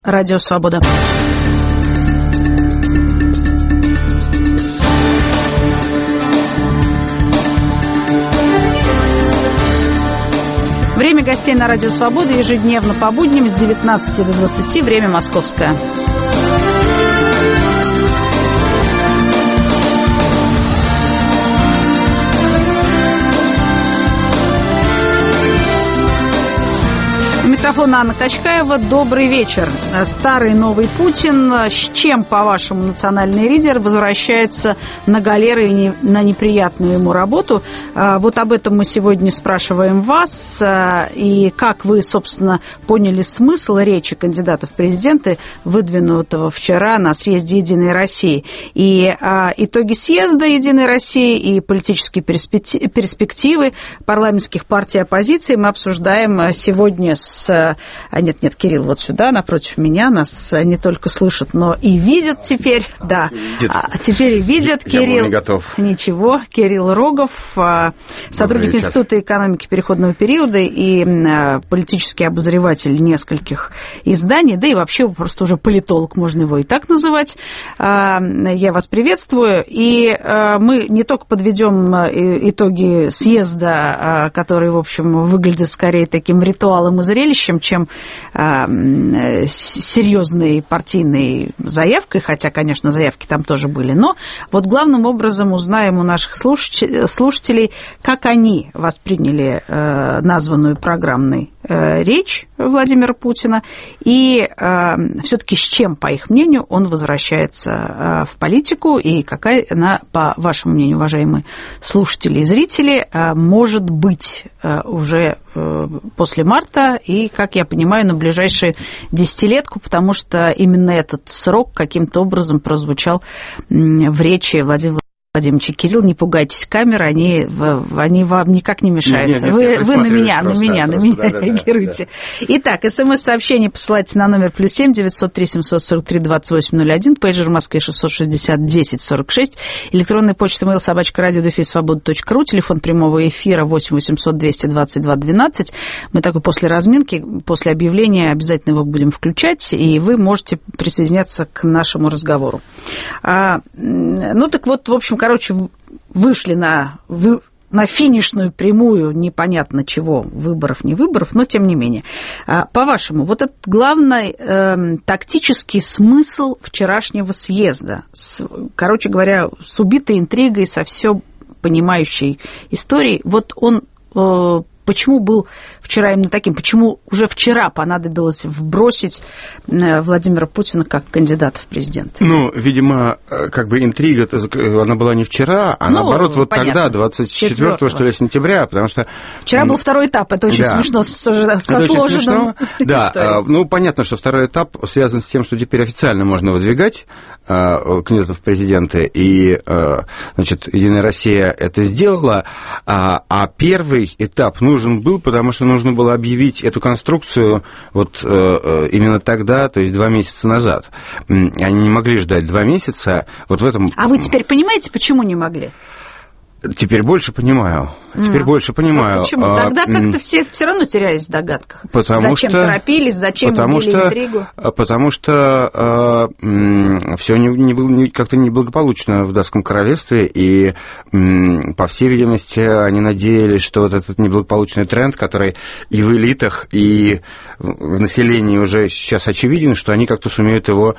Радио Свобода. Время гостей на Радио Свобода ежедневно по будням с 19 до 20, время московское. Микрофон Анна Качкаева. Добрый вечер. Старый новый Путин. С чем, по-вашему, национальный лидер возвращается на галеры и на неприятную ему работу? Вот об этом мы сегодня спрашиваем вас. И как вы, собственно, поняли смысл речи кандидата в президенты, выдвинутого вчера на съезде «Единой России». И итоги съезда «Единой России» и политические перспективы парламентских партий оппозиции мы обсуждаем сегодня с... Нет, Кирилл вот сюда, напротив меня. Нас не только слышат, но и видят теперь. Да, теперь и видят. Кирилл... Я был не готов. Ничего. Кирилл Рогов, сотрудник Института экономики переходного периода и политический обозреватель нескольких изданий, да и вообще просто уже политолог, можно его и так называть. Я вас приветствую. И мы не только подведем итоги съезда, который, в общем, выглядит скорее таким ритуалом и зрелищем, чем серьезной партийной заявкой, хотя, конечно, заявки там тоже были, но вот главным образом узнаем у наших слушателей, как они восприняли названную программной речь Владимира Путина и все-таки с чем, по их мнению, он возвращается в политику и какая она, по вашему мнению, уважаемые слушатели и зрители, может быть уже после марта и, как я понимаю, на ближайшую десятилетку, потому что именно этот срок каким-то образом прозвучал в речи Владимира Владимировича. Кирилл, не пугайтесь камеры, они вам никак не мешают. Вы на меня реагируете. Да. Итак, СМС-сообщение посылайте на номер +7 903 743 2801, пейджер в Москве 660 1046, электронная почта mail@radio-свобода.ру, телефон прямого эфира 8 800 222 12. Мы такой после разминки, после объявления обязательно его будем включать, и вы можете присоединяться к нашему разговору. Ну так вот, в общем, вышли на финишную прямую, непонятно чего, выборов, не выборов, но тем не менее. По-вашему, вот этот главный тактический смысл вчерашнего съезда, короче говоря, с убитой интригой, со все понимающей историей, вот он... Почему был вчера именно таким? Почему уже вчера понадобилось вбросить Владимира Путина как кандидата в президенты? Ну, видимо, как бы интрига, она была не вчера, а наоборот, вот понятно, тогда, 24 что ли, сентября, потому что... Вчера был второй этап, это очень смешно, с отложенным. Да, ну, понятно, что второй этап связан с тем, что теперь официально можно выдвигать кандидатов в президенты, и, значит, Единая Россия это сделала, а первый этап нужен был, потому что нужно было объявить эту конструкцию вот именно тогда, то есть 2 месяца назад. Они не могли ждать 2 месяца. Вот в этом... А вы теперь понимаете, почему не могли? Теперь больше понимаю. Вот почему? Тогда как-то все равно терялись в догадках. Зачем торопились, зачем убили интригу? Потому что все как-то неблагополучно в датском королевстве, и, по всей видимости, они надеялись, что вот этот неблагополучный тренд, который и в элитах, и в населении уже сейчас очевиден, что они как-то сумеют его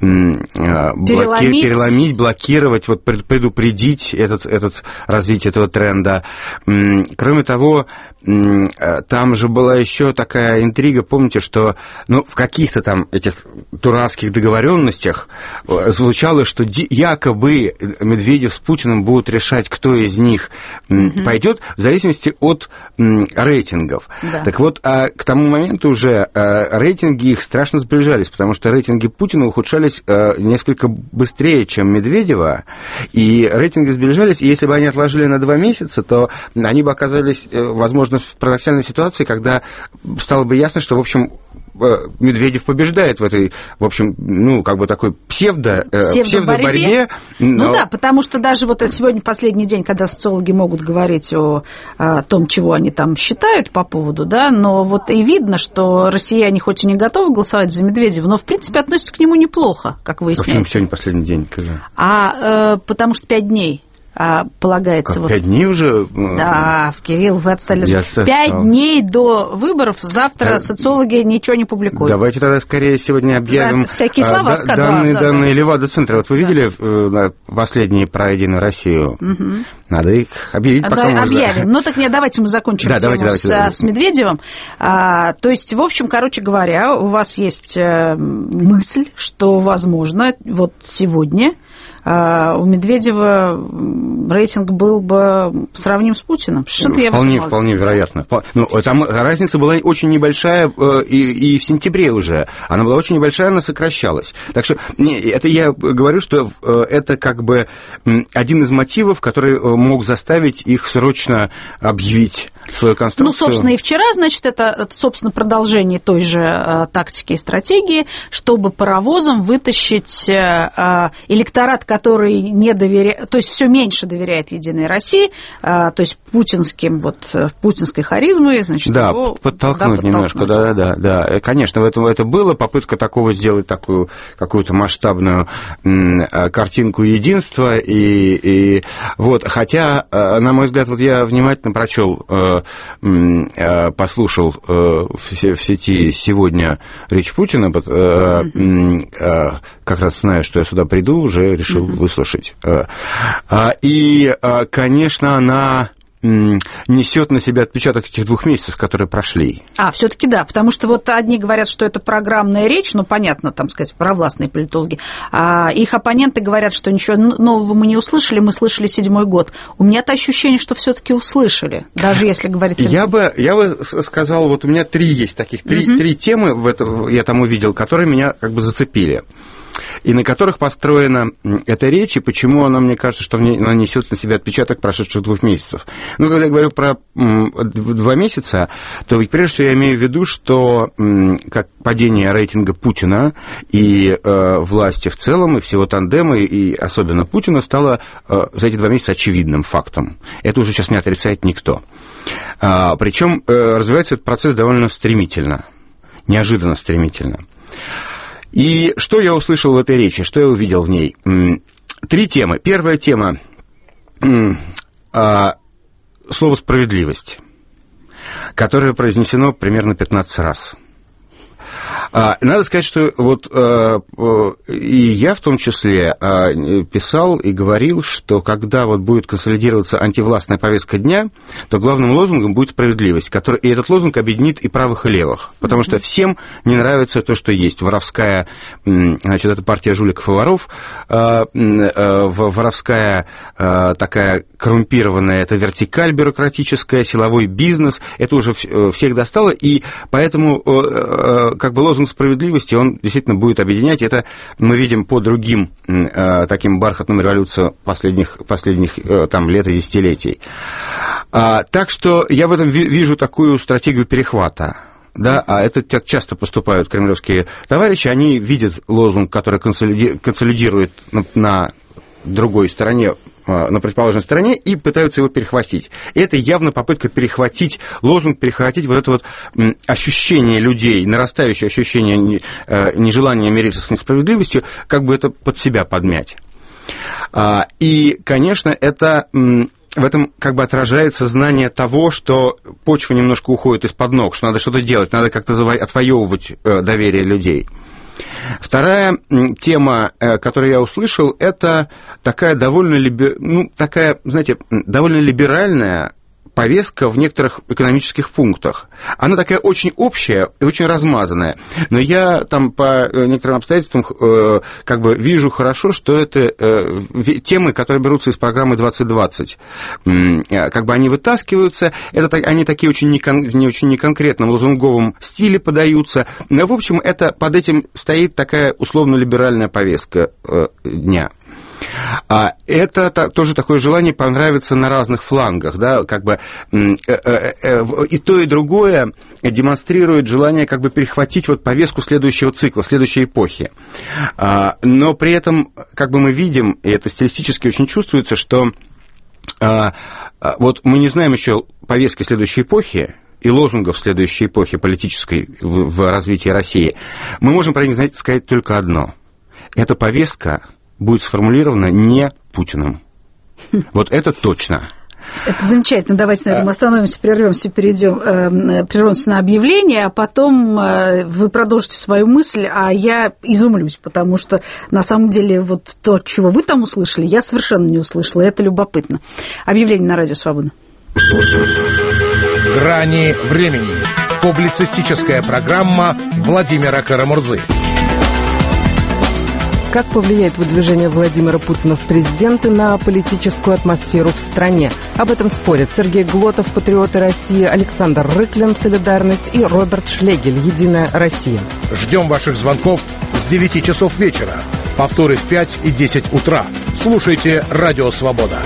переломить, блокировать, вот предупредить этот развитие этого тренда. Кроме того, там же была еще такая интрига, помните, что в каких-то там этих дурацких договоренностях звучало, что якобы Медведев с Путиным будут решать, кто из них пойдет, в зависимости от рейтингов. Да. Так вот, к тому моменту уже рейтинги их страшно сближались, потому что рейтинги Путина ухудшались несколько быстрее, чем Медведева, и рейтинги сближались, и если бы они отложили на 2 месяца, то они бы оказались, возможно, в парадоксальной ситуации, когда стало бы ясно, что, в общем, Медведев побеждает в этой, в общем, ну, как бы такой псевдоборьбе. Ну да, потому что даже вот сегодня последний день, когда социологи могут говорить о том, чего они там считают по поводу, да, но вот и видно, что россияне хоть и не готовы голосовать за Медведева, но, в принципе, относятся к нему неплохо, как выясняется. Почему сегодня последний день? Потому что 5 дней. Полагается. Как, 5 дней уже? Да, Кирилл, вы отстали. 5 дней до выборов, завтра социологи ничего не публикуют. Давайте тогда скорее сегодня объявим всякие слова данные Левада-центра. Вот вы видели последние про «Единую Россию»? Угу. Надо их объявить, пока можно. Объявим. Ну так нет, давайте мы закончим тему с Медведевым. То есть, в общем, короче говоря, у вас есть мысль, что, возможно, вот сегодня у Медведева рейтинг был бы сравним с Путиным. Вполне вероятно. Ну, там разница была очень небольшая и в сентябре уже. Она была очень небольшая, она сокращалась. Так что это я говорю, что это как бы один из мотивов, который мог заставить их срочно объявить свою конструкцию. Ну, собственно, и вчера, значит, это собственно, продолжение той же тактики и стратегии, чтобы паровозом вытащить электорат, который не доверяет, то есть все меньше доверяет «Единой России», то есть путинской харизмой, значит, да, его подтолкнуть немножко, да. Конечно, это было попытка такого сделать такую какую-то масштабную картинку единства, и вот, хотя, на мой взгляд, вот я внимательно прочел, послушал в сети сегодня речь Путина, как раз зная, что я сюда приду, уже решил выслушать. И, конечно, она несет на себя отпечаток этих 2 месяцев, которые прошли. Все-таки да, потому что вот одни говорят, что это программная речь, ну, понятно, там сказать, провластные политологи, а их оппоненты говорят, что ничего нового мы не услышали, мы слышали 7-й год. У меня-то ощущение, что все-таки услышали, даже если говорить... Я бы сказал, вот у меня 3 есть таких, 3 темы, я там увидел, которые меня как бы зацепили. И на которых построена эта речь, и почему она, мне кажется, что она несет на себя отпечаток прошедших 2 месяцев. Ну, когда я говорю про 2 месяца, то прежде всего я имею в виду, что как падение рейтинга Путина и власти в целом, и всего тандема, и особенно Путина, стало за эти 2 месяца очевидным фактом. Это уже сейчас не отрицает никто. Причем развивается этот процесс довольно стремительно, неожиданно стремительно. И что я услышал в этой речи, что я увидел в ней? 3 темы. Первая тема слово «справедливость», которое произнесено примерно 15 раз. Надо сказать, что вот и я в том числе писал и говорил, что когда вот будет консолидироваться антивластная повестка дня, то главным лозунгом будет справедливость, и этот лозунг объединит и правых, и левых, потому что всем не нравится то, что есть воровская, значит, это партия жуликов и воров, воровская такая коррумпированная, это вертикаль бюрократическая, силовой бизнес, это уже всех достало, и поэтому как бы лозунг справедливости, он действительно будет объединять. Это мы видим по другим таким бархатным революциям последних там, лет и десятилетий. Так что я в этом вижу такую стратегию перехвата. Да, а это так часто поступают кремлевские товарищи, они видят лозунг, который консолидирует на другой стороне, на противоположной стороне, и пытаются его перехватить. И это явно попытка перехватить лозунг, перехватить вот это вот ощущение людей, нарастающее ощущение нежелания мириться с несправедливостью, как бы это под себя подмять. И, конечно, это... В этом как бы отражается знание того, что почва немножко уходит из-под ног, что надо что-то делать, надо как-то отвоевывать доверие людей. Вторая тема, которую я услышал, это такая довольно либеральная повестка в некоторых экономических пунктах. Она такая очень общая и очень размазанная. Но я там по некоторым обстоятельствам как бы вижу хорошо, что это темы, которые берутся из программы 2020. Как бы они вытаскиваются, они такие очень неконкретном лозунговом стиле подаются. Но, в общем, под этим стоит такая условно-либеральная повестка дня. Это тоже такое желание понравиться на разных флангах, да, как бы и то, и другое демонстрирует желание как бы перехватить вот повестку следующего цикла, следующей эпохи. Но при этом, как бы мы видим, и это стилистически очень чувствуется, что вот мы не знаем еще повестки следующей эпохи и лозунгов следующей эпохи политической в развитии России. Мы можем про них сказать только одно. Эта повестка будет сформулирована не Путиным. Вот это точно. Это замечательно. Давайте, наверное, мы остановимся, прервемся на объявление, а потом вы продолжите свою мысль, а я изумлюсь, потому что, на самом деле, вот то, чего вы там услышали, я совершенно не услышала, и это любопытно. Объявление на Радио Свобода. «Грани времени». Публицистическая программа Владимира Карамурзы. Как повлияет выдвижение Владимира Путина в президенты на политическую атмосферу в стране? Об этом спорят Сергей Глотов, «Патриоты России», Александр Рыклин, «Солидарность» и Роберт Шлегель, «Единая Россия». Ждем ваших звонков с 9 часов вечера. Повторы в 5 и 10 утра. Слушайте «Радио Свобода».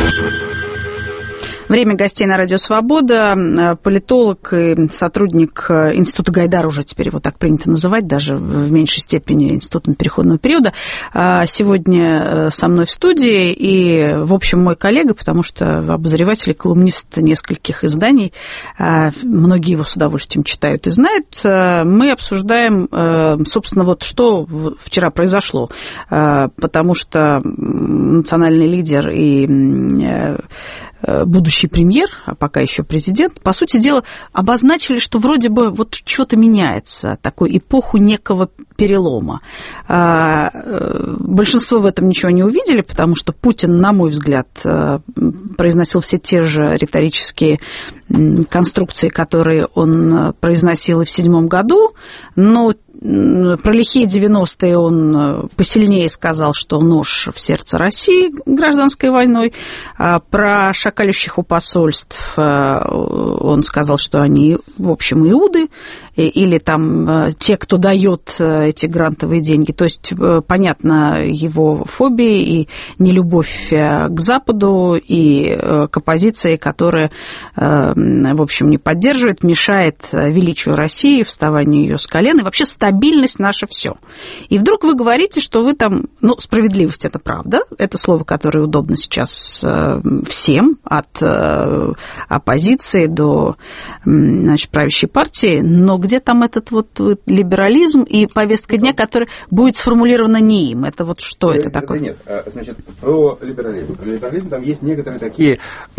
Время гостей на Радио Свобода. Политолог и сотрудник Института Гайдара, уже теперь его так принято называть, даже в меньшей степени Института переходного периода, сегодня со мной в студии и, в общем, мой коллега, потому что обозреватель и колумнист нескольких изданий, многие его с удовольствием читают и знают. Мы обсуждаем, собственно, вот что вчера произошло, потому что национальный лидер и будущий премьер, а пока еще президент, по сути дела, обозначили, что вроде бы вот что-то меняется, такую эпоху некого перелома. Большинство в этом ничего не увидели, потому что Путин, на мой взгляд, произносил все те же риторические конструкции, которые он произносил и в 2007 году, но про лихие 90-е он посильнее сказал, что нож в сердце России гражданской войной. Про шакалющих у посольств он сказал, что они, в общем, иуды, или там те, кто дает эти грантовые деньги. То есть, понятно, его фобии и нелюбовь к Западу, и к оппозиции, которая, в общем, не поддерживает, мешает величию России, вставанию ее с колен, и вообще стабильность наше все. И вдруг вы говорите, что вы там, ну, справедливость, это правда, это слово, которое удобно сейчас всем, от оппозиции до, значит, правящей партии, но где там этот вот либерализм и повестка дня, которая будет сформулирована не им? Это вот что это такое? Нет, значит, про либерализм. Про либерализм там есть некоторые такие,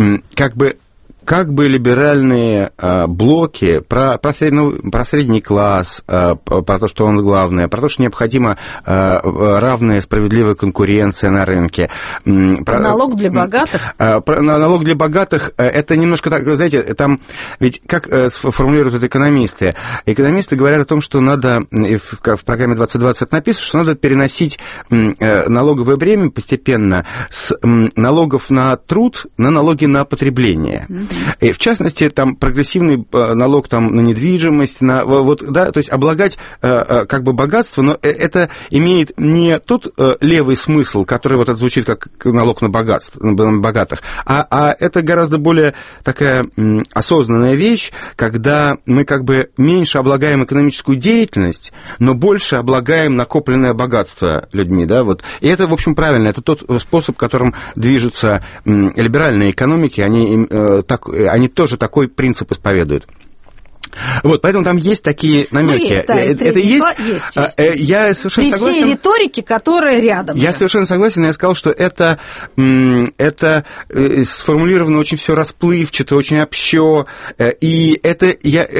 как бы либеральные блоки про средний класс, про то, что он главное, про то, что необходима равная справедливая конкуренция на рынке. Налог для богатых? Налог для богатых, это немножко так, знаете, там, ведь как формулируют это экономисты? Экономисты говорят о том, что надо, в программе 2020 написано, что надо переносить налоговое бремя постепенно с налогов на труд на налоги на потребление. И в частности, там прогрессивный налог там, на недвижимость, вот, да, то есть облагать как бы богатство, но это имеет не тот левый смысл, который вот звучит как налог на богатых, а это гораздо более такая осознанная вещь, когда мы как бы меньше облагаем экономическую деятельность, но больше облагаем накопленное богатство людьми, да, вот. И это, в общем, правильно, это тот способ, которым движутся либеральные экономики, они тоже такой принцип исповедуют. Вот, поэтому там есть такие намеки. Есть, да, это есть. Я совершенно согласен. При всей риторике, которая рядом. Я совершенно согласен, я сказал, что это сформулировано очень все расплывчато, очень общо, и это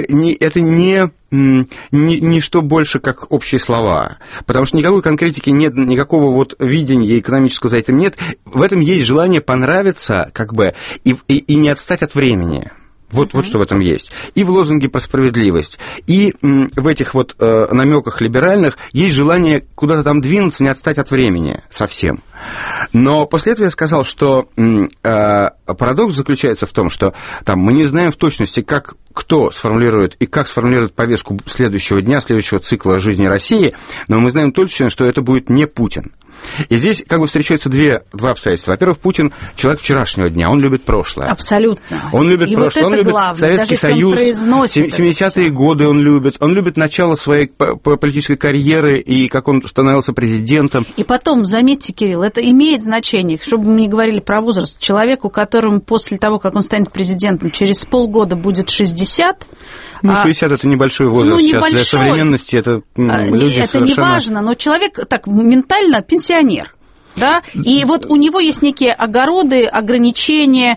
не что больше, как общие слова. Потому что никакой конкретики нет, никакого вот видения экономического за этим нет. В этом есть желание понравиться, как бы, и не отстать от времени. Вот что в этом есть. И в лозунге про справедливость, и в этих вот намеках либеральных есть желание куда-то там двинуться, не отстать от времени совсем. Но после этого я сказал, что парадокс заключается в том, что там, мы не знаем в точности, кто сформулирует и как сформулирует повестку следующего дня, следующего цикла жизни России, но мы знаем точно, что это будет не Путин. И здесь как бы встречаются два обстоятельства. Во-первых, Путин человек вчерашнего дня, он любит прошлое. Абсолютно. Он любит и прошлое, вот он любит главное, Советский Союз, 70-е годы он любит начало своей политической карьеры и как он становился президентом. И потом, заметьте, Кирилл, это имеет значение, чтобы мы не говорили про возраст. Человеку, которому после того, как он станет президентом, через полгода будет 60... 60 это небольшой возраст сейчас небольшой. Для современности, это люди это совершенно... не важно, но человек так ментально пенсионер. Да? И вот у него есть некие огороды, ограничения,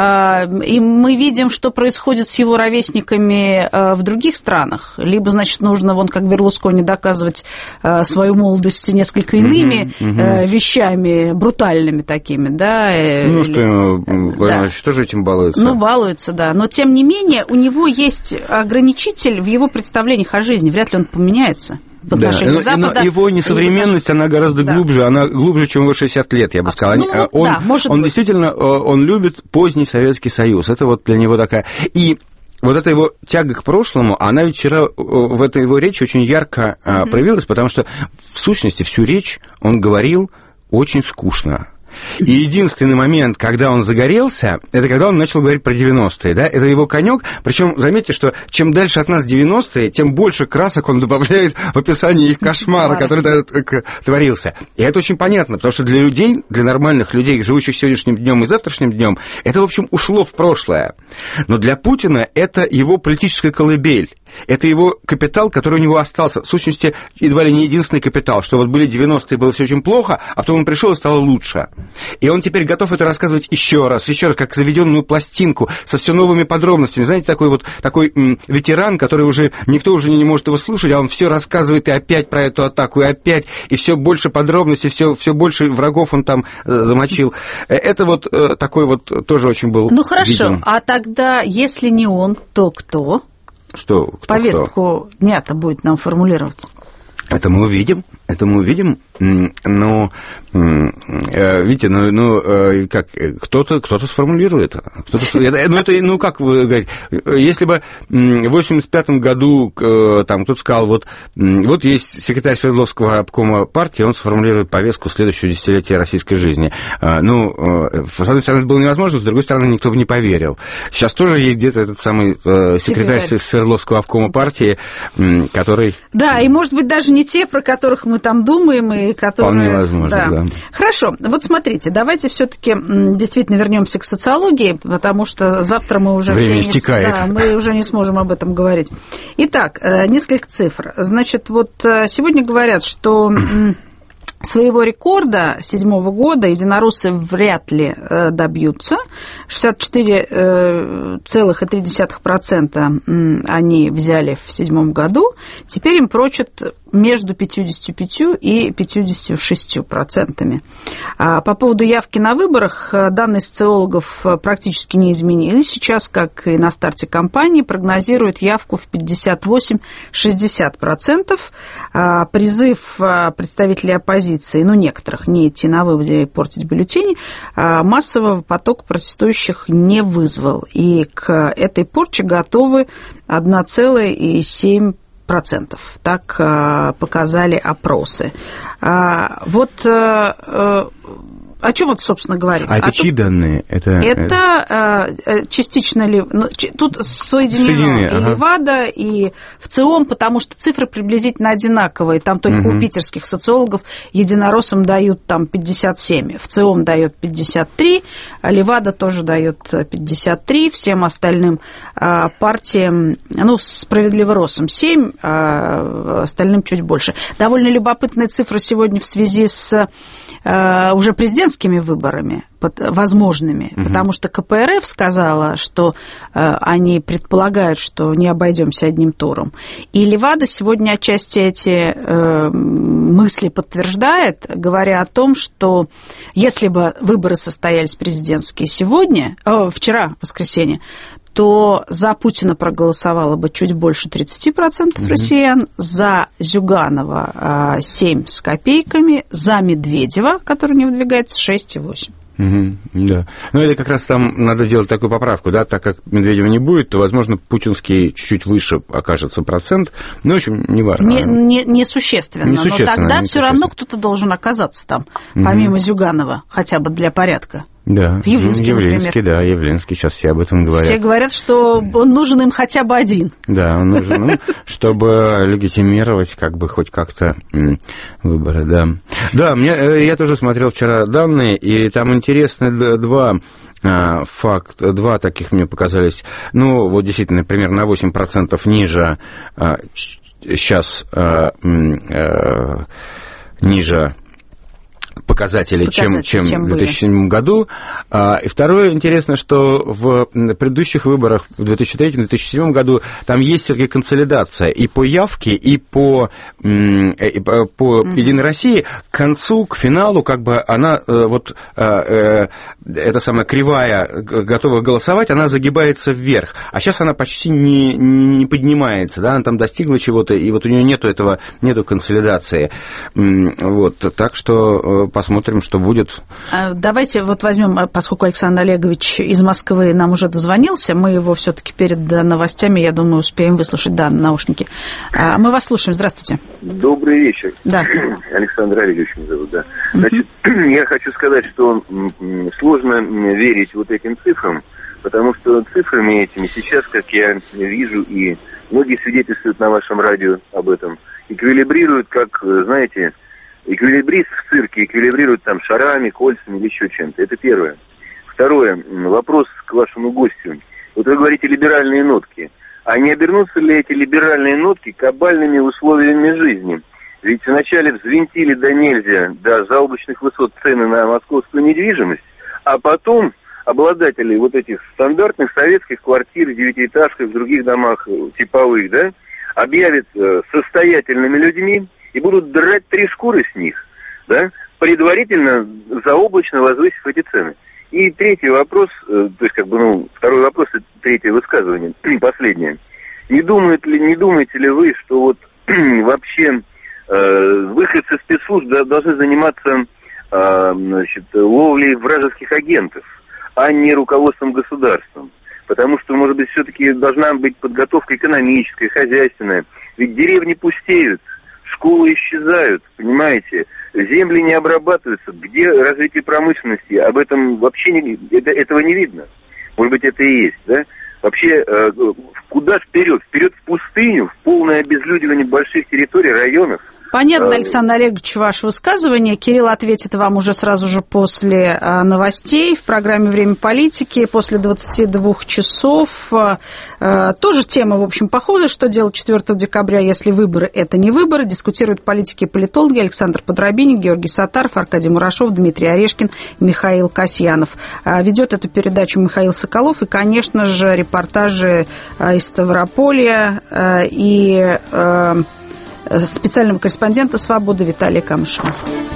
и мы видим, что происходит с его ровесниками в других странах. Либо, значит, нужно, вон как Берлускони, доказывать свою молодость несколько иными вещами, брутальными такими. Да? Владимирович тоже этим балуется. Балуется, да. Но, тем не менее, у него есть ограничитель в его представлениях о жизни. Вряд ли он поменяется. В отношении Запада. Но его несовременность, она гораздо глубже, она глубже, чем его 60 лет, я бы сказал. Он действительно, он любит поздний Советский Союз, это вот для него такая... И вот эта его тяга к прошлому, она ведь вчера в этой его речи очень ярко проявилась, потому что, в сущности, всю речь он говорил очень скучно. И единственный момент, когда он загорелся, это когда он начал говорить про 90-е, да, это его конек. Причем заметьте, что чем дальше от нас 90-е, тем больше красок он добавляет в описание их кошмара, который творился. И это очень понятно, потому что для людей, для нормальных людей, живущих сегодняшним днем и завтрашним днем, это, в общем, ушло в прошлое. Но для Путина это его политическая колыбель. Это его капитал, который у него остался. В сущности, едва ли не единственный капитал, что вот были 90-е, было все очень плохо, а потом он пришел и стало лучше. И он теперь готов это рассказывать еще раз, как заведенную пластинку, со все новыми подробностями. Знаете, такой ветеран, который уже, никто уже не может его слушать, а он все рассказывает и опять про эту атаку, и опять, и все больше подробностей, все больше врагов он там замочил. Это вот такой вот тоже очень был хорошо, виден. А тогда, если не он, то кто? Повестку дня-то будет нам формулировать. Это мы увидим, но, видите, как кто-то сформулирует. Как вы говорите, если бы в 85-м году там кто-то сказал, вот есть секретарь Свердловского обкома партии, он сформулирует повестку следующего десятилетия российской жизни. С одной стороны, это было невозможно, с другой стороны, никто бы не поверил. Сейчас тоже есть где-то этот самый секретарь Свердловского обкома партии, который... Да, и, может быть, даже не те, про которых мы там думаем, и которые... Вполне возможно, да. Хорошо, вот смотрите, давайте все-таки действительно вернемся к социологии, потому что завтра мы уже... Время истекает. Мы уже не сможем об этом говорить. Итак, несколько цифр. Значит, вот сегодня говорят, что... Своего рекорда 2007 года единороссы вряд ли добьются. 64,3% они взяли в 2007 году. Теперь им прочат между 55 и 56%. По поводу явки на выборах, данные социологов практически не изменились. Сейчас, как и на старте кампании, прогнозируют явку в 58-60%. Призыв представителей оппозиции, некоторых, не идти на выборы и портить бюллетени, массового потока протестующих не вызвал. И к этой порче готовы 1,7%. Так показали опросы. О чем это, собственно, говорит? А это чьи данные? Это частично тут соединено и Левада, и ВЦИОМ, потому что цифры приблизительно одинаковые. Там только у питерских социологов единороссам дают там 57, ВЦИОМ дает 53, а Левада тоже дает 53, всем остальным партиям, справедливороссам 7, а остальным чуть больше. Довольно любопытная цифра сегодня в связи с уже президентскими выборами возможными, потому что КПРФ сказала, что они предполагают, что не обойдемся одним туром. И Левада сегодня отчасти эти мысли подтверждает, говоря о том, что если бы выборы состоялись президентские вчера, в воскресенье, то за Путина проголосовало бы чуть больше 30% россиян, за Зюганова 7 с копейками, за Медведева, который не выдвигается, 6,8%. Да. Но это как раз там надо делать такую поправку, да, так как Медведева не будет, то, возможно, путинский чуть-чуть выше окажется процент, но, в общем, не важно. Несущественно, но тогда все равно кто-то должен оказаться там, помимо Зюганова, хотя бы для порядка. Да, Явлинский, Явлинский, сейчас все об этом говорят. Все говорят, что он нужен им хотя бы один. Да, он нужен, чтобы легитимировать как бы хоть как-то выборы, да. Да, я тоже смотрел вчера данные, и там интересны два таких мне показались, ну, вот действительно, примерно на 8% ниже сейчас ниже показатели, чем в 2007 году. И второе, интересно, что в предыдущих выборах в 2003-2007 году там есть все-таки консолидация и по явке, и по Единой России. К концу, к финалу, как бы она, эта самая кривая готова голосовать, она загибается вверх. А сейчас она почти не поднимается, да, она там достигла чего-то, и вот у нее нету консолидации. Вот, так что посмотрим, что будет. Давайте вот возьмем, поскольку Александр Олегович из Москвы нам уже дозвонился, мы его все-таки перед новостями, я думаю, успеем выслушать, да, наушники. Мы вас слушаем, здравствуйте. Добрый вечер. Да. Александр Олегович меня зовут, да. Значит, я хочу сказать, что сложно верить вот этим цифрам, потому что цифрами этими сейчас, как я вижу, и многие свидетельствуют на вашем радио об этом, эквилибрируют, как, знаете, эквилибрист в цирке эквилибрирует там шарами, кольцами или еще чем-то. Это первое. Второе. Вопрос к вашему гостю. Вот вы говорите либеральные нотки. А не обернутся ли эти либеральные нотки кабальными условиями жизни? Ведь вначале взвинтили до нельзя, до заоблачных высот цены на московскую недвижимость, а потом обладатели вот этих стандартных советских квартир, девятиэтажках, в других домах типовых, да, объявят состоятельными людьми, и будут драть 3 шкуры с них, да, предварительно заоблачно возвысив эти цены. И третий вопрос, то есть как бы, второй вопрос, третье высказывание, последнее. Не думаете ли вы, что вот вообще выходцы спецслужб должны заниматься ловлей вражеских агентов, а не руководством государством? Потому что, может быть, все-таки должна быть подготовка экономическая, хозяйственная. Ведь деревни пустеют, школы исчезают, понимаете, земли не обрабатываются. Где развитие промышленности? Об этом вообще этого не видно. Может быть, это и есть, да? Вообще, куда вперед? Вперед в пустыню, в полное обезлюдивание больших территорий, районов. Понятно, Александр Олегович, ваше высказывание. Кирилл ответит вам уже сразу же после новостей в программе «Время политики», после 22 часов. Тоже тема, в общем, похожая. Что делать 4 декабря, если выборы – это не выборы? Дискутируют политики и политологи Александр Подробинник, Георгий Саттаров, Аркадий Мурашов, Дмитрий Орешкин, Михаил Касьянов. Ведет эту передачу Михаил Соколов. И, конечно же, репортажи из Ставрополья и специального корреспондента «Свободы» Виталия Камышева.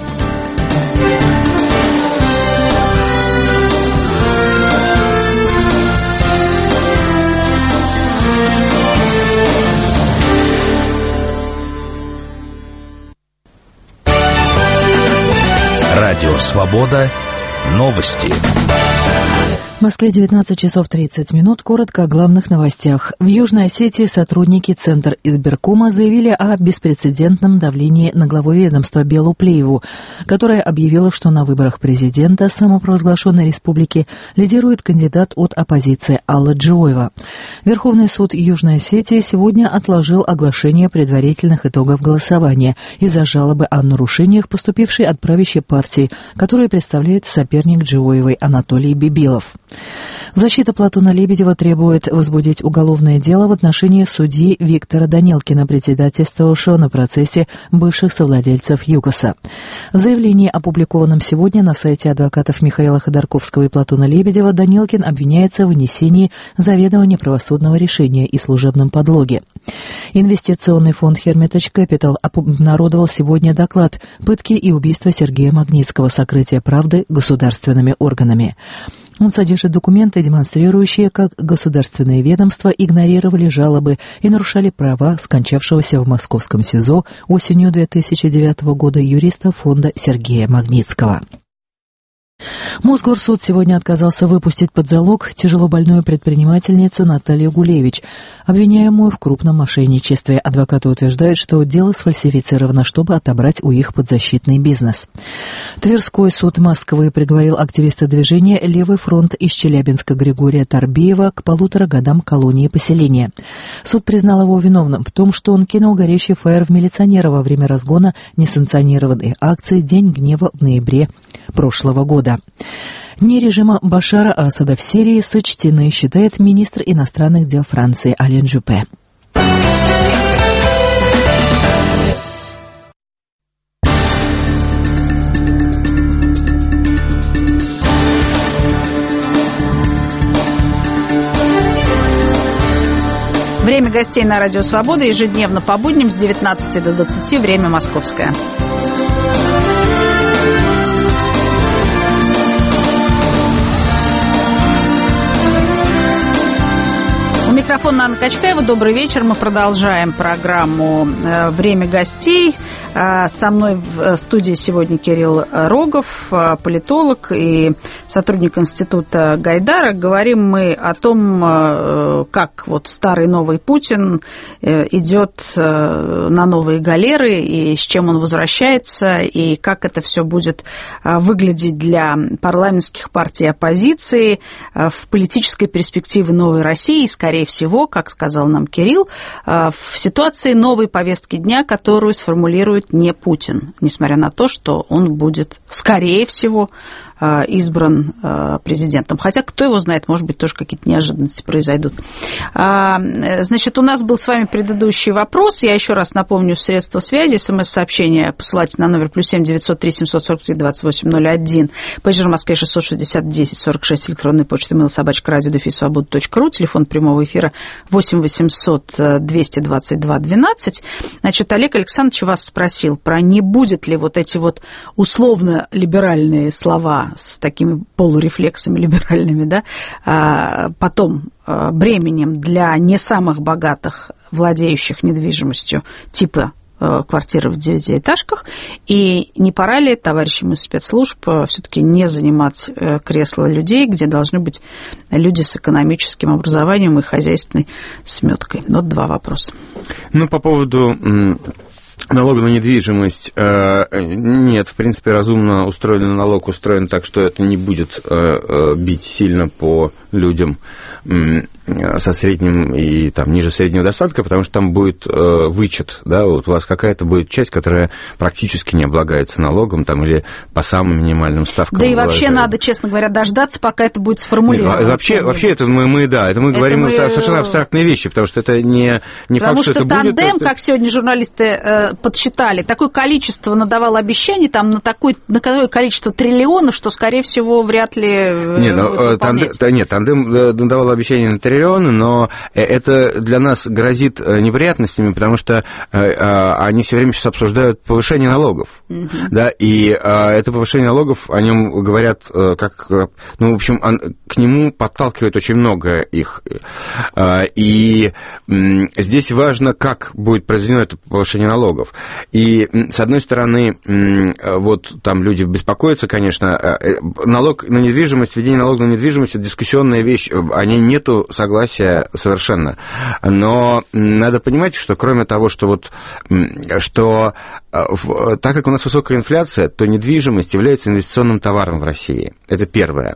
Радио «Свобода». Новости. В Москве 19 часов 30 минут. Коротко о главных новостях. В Южной Осетии сотрудники Центра избиркома заявили о беспрецедентном давлении на главу ведомства Белу Плееву, которая объявила, что на выборах президента самопровозглашенной республики лидирует кандидат от оппозиции Алла Джоева. Верховный суд Южной Осетии сегодня отложил оглашение предварительных итогов голосования из-за жалобы о нарушениях, поступившей от правящей партии, которую представляет соперник Джоевой Анатолий Бибилов. Защита Платона Лебедева требует возбудить уголовное дело в отношении судьи Виктора Данилкина, председательствовавшего на процессе бывших совладельцев ЮКОСа. В заявлении, опубликованном сегодня на сайте адвокатов Михаила Ходорковского и Платона Лебедева, Данилкин обвиняется в вынесении заведомо неправосудного решения и служебном подлоге. Инвестиционный фонд Hermitage Capital обнародовал сегодня доклад «Пытки и убийства Сергея Магнитского. Сокрытие правды государственными органами». Он содержит документы, демонстрирующие, как государственные ведомства игнорировали жалобы и нарушали права скончавшегося в московском СИЗО осенью 2009 года юриста фонда Сергея Магнитского. Мосгорсуд сегодня отказался выпустить под залог тяжелобольную предпринимательницу Наталью Гулевич, обвиняемую в крупном мошенничестве. Адвокаты утверждают, что дело сфальсифицировано, чтобы отобрать у их подзащитный бизнес. Тверской суд Москвы приговорил активиста движения «Левый фронт» из Челябинска Григория Торбеева к 1,5 годам колонии поселения. Суд признал его виновным в том, что он кинул горящий фаер в милиционера во время разгона несанкционированной акции «День гнева» в ноябре прошлого года. Дни режима Башара Асада в Сирии сочтены, считает министр иностранных дел Франции Ален Жюпе. Время гостей на Радио Свобода ежедневно по будням с 19 до 20, время московское. У микрофона Анна Качкаева. Добрый вечер. Мы продолжаем программу «Время гостей». Со мной в студии сегодня Кирилл Рогов, политолог и сотрудник Института Гайдара. Говорим мы о том, как вот старый новый Путин идет на новые галеры, и с чем он возвращается, и как это все будет выглядеть для парламентских партий оппозиции в политической перспективе новой России, скорее всего, как сказал нам Кирилл, в ситуации новой повестки дня, которую сформулирует не Путин, несмотря на то, что он будет, скорее всего, избран президентом. Хотя, кто его знает, может быть, тоже какие-то неожиданности произойдут. Значит, у нас был с вами предыдущий вопрос. Я еще раз напомню средства связи. СМС-сообщение посылайте на номер +7 903 743 2801. Пейджер в Москве 660 10 46. Электронная почта mail@radio-свобода.ру. Телефон прямого эфира 8 800 222 12. Значит, Олег Александрович вас спросил про не будет ли вот эти вот условно-либеральные слова с такими полурефлексами либеральными, да, потом бременем для не самых богатых, владеющих недвижимостью, типа квартиры в 9-этажках, и не пора ли товарищам из спецслужб все-таки не занимать кресла людей, где должны быть люди с экономическим образованием и хозяйственной сметкой? Вот два вопроса. Ну, по поводу налога на недвижимость, нет, в принципе, разумно устроенный налог устроен так, что это не будет бить сильно по людям со средним и там ниже среднего достатка, потому что там будет вычет, да, вот у вас какая-то будет часть, которая практически не облагается налогом, там, или по самым минимальным ставкам. Да и вообще надо, честно говоря, дождаться, пока это будет сформулировано. Вообще это мы говорим совершенно абстрактные вещи, потому что это не факт, что это будет. Потому что тандем, как сегодня журналисты подсчитали, такое количество надавал обещаний, там, на такое количество триллионов, что, скорее всего, вряд ли тандем надавал обещания на триллионы, но это для нас грозит неприятностями, потому что они все время сейчас обсуждают повышение налогов, да, и это повышение налогов, о нем говорят как, ну, в общем, к нему подталкивает очень много их, и здесь важно, как будет произведено это повышение налогов, и с одной стороны, вот там люди беспокоятся, конечно, налог на недвижимость, введение налога на недвижимость – это дискуссионная вещь, о ней нету согласия совершенно. Но надо понимать, что кроме того, что вот, что так как у нас высокая инфляция, то недвижимость является инвестиционным товаром в России. Это первое.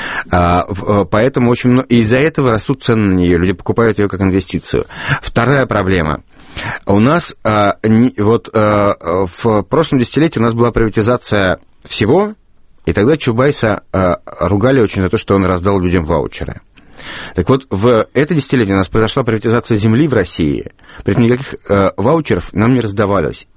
Поэтому очень много, из-за этого растут цены на нее, люди покупают ее как инвестицию. Вторая проблема. У нас вот в прошлом десятилетии у нас была приватизация всего, и тогда Чубайса ругали очень за то, что он раздал людям ваучеры. Так вот, в это десятилетие у нас произошла приватизация земли в России, при этом никаких ваучеров нам не раздавалось.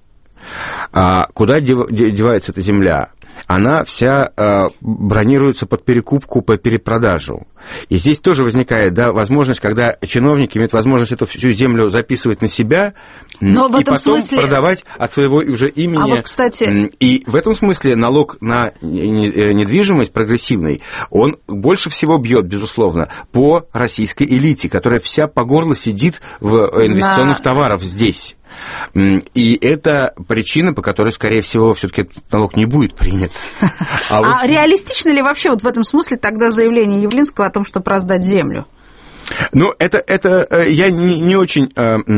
Куда девается эта земля? Она вся бронируется под перекупку, под перепродажу. И здесь тоже возникает, да, возможность, когда чиновники имеют возможность эту всю землю записывать на себя, но в и этом потом смысле... продавать от своего уже имени. А вот, кстати... И в этом смысле налог на недвижимость прогрессивный, он больше всего бьет, безусловно, по российской элите, которая вся по горло сидит в инвестиционных товарах здесь. И это причина, по которой, скорее всего, все-таки налог не будет принят. А реалистично ли вообще вот в этом смысле тогда заявление Явлинского о том, чтобы раздать землю? Ну, это я не очень...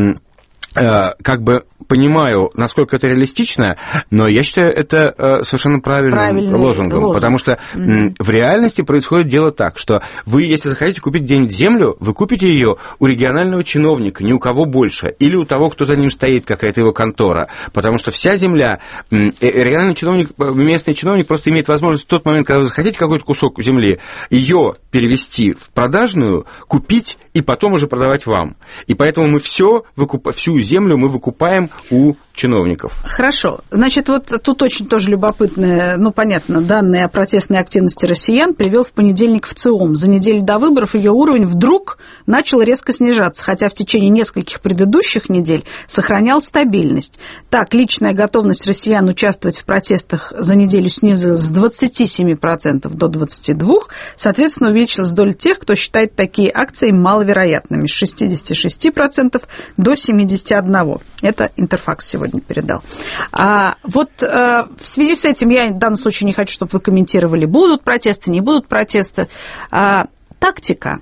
как бы понимаю, насколько это реалистично, но я считаю это совершенно правильным лозунгом, потому что в реальности происходит дело так, что вы, если захотите купить где-нибудь землю, вы купите ее у регионального чиновника, ни у кого больше, или у того, кто за ним стоит, какая-то его контора, потому что вся земля, региональный чиновник, местный чиновник просто имеет возможность в тот момент, когда вы захотите какой-то кусок земли, ее перевести в продажную, купить и потом уже продавать вам. И поэтому мы всю землю мы выкупаем у чиновников. Хорошо. Значит, вот тут очень тоже любопытные, понятно, данные о протестной активности россиян привел в понедельник ВЦИОМ. За неделю до выборов ее уровень вдруг начал резко снижаться, хотя в течение нескольких предыдущих недель сохранял стабильность. Так, личная готовность россиян участвовать в протестах за неделю снизилась с 27% до 22%, соответственно, увеличилась доля тех, кто считает такие акции маловероятными, с 66% до 71%. Это Интерфакс сегодня передал. В связи с этим я в данном случае не хочу, чтобы вы комментировали, будут протесты, не будут протесты. Тактика.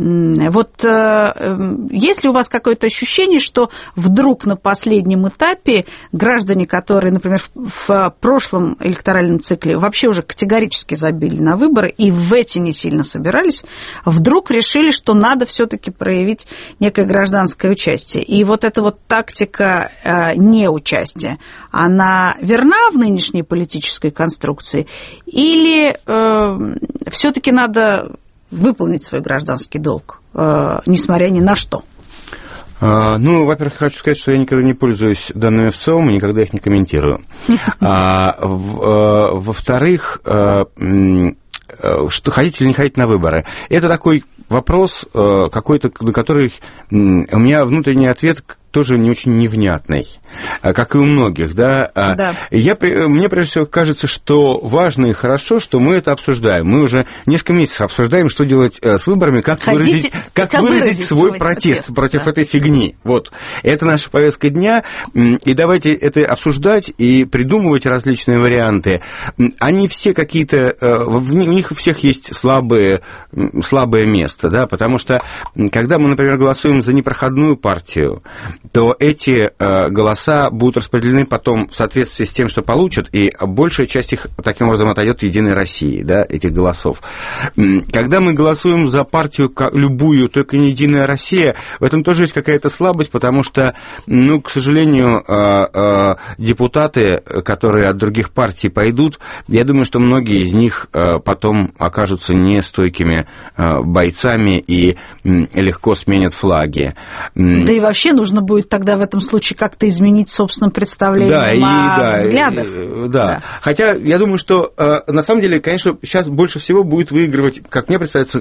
Есть ли у вас какое-то ощущение, что вдруг на последнем этапе граждане, которые, например, в прошлом электоральном цикле вообще уже категорически забили на выборы и в эти не сильно собирались, вдруг решили, что надо все-таки проявить некое гражданское участие? И вот эта вот тактика неучастия, она верна в нынешней политической конструкции? Или все-таки надо выполнить свой гражданский долг, несмотря ни на что? Во-первых, хочу сказать, что я никогда не пользуюсь данными ВЦИОМ и никогда их не комментирую. Во-вторых, что ходить или не ходить на выборы. Это такой вопрос какой-то, на который у меня внутренний ответ тоже не очень невнятный, как и у многих, да. Да. Мне, прежде всего, кажется, что важно и хорошо, что мы это обсуждаем. Мы уже несколько месяцев обсуждаем, что делать с выборами, как выразить свой протест против этой фигни. Вот. Это наша повестка дня, и давайте это обсуждать и придумывать различные варианты. Они все какие-то, у них у всех есть слабое место, да, потому что, когда мы, например, голосуем за непроходную партию, то эти голоса будут распределены потом в соответствии с тем, что получат, и большая часть их таким образом отойдет Единой России, да, этих голосов. Когда мы голосуем за партию любую, только не Единая Россия, в этом тоже есть какая-то слабость, потому что, к сожалению, депутаты, которые от других партий пойдут, я думаю, что многие из них потом окажутся нестойкими бойцами и легко сменят флаги. Да и вообще нужно будет тогда в этом случае как-то изменить собственное представление о взглядах. Да. Хотя я думаю, что на самом деле, конечно, сейчас больше всего будет выигрывать, как мне представляется,